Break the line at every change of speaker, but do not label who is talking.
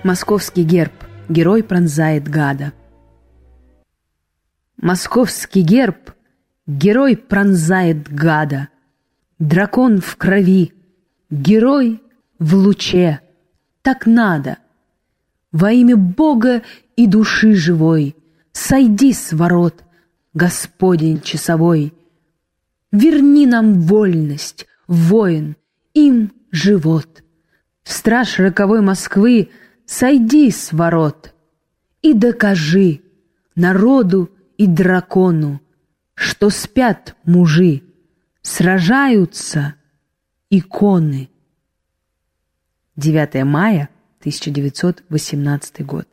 Московский герб. Герой пронзает гада. Московский герб. Герой пронзает гада. Дракон в крови. Герой в луче. Так надо. Во имя Бога и души живой, сойди с ворот, Господень часовой. Верни нам вольность, воин, им живот. Страж роковой Москвы, сойди с ворот и докажи народу и дракону, что спят мужи, сражаются иконы. 9 мая 1918 год.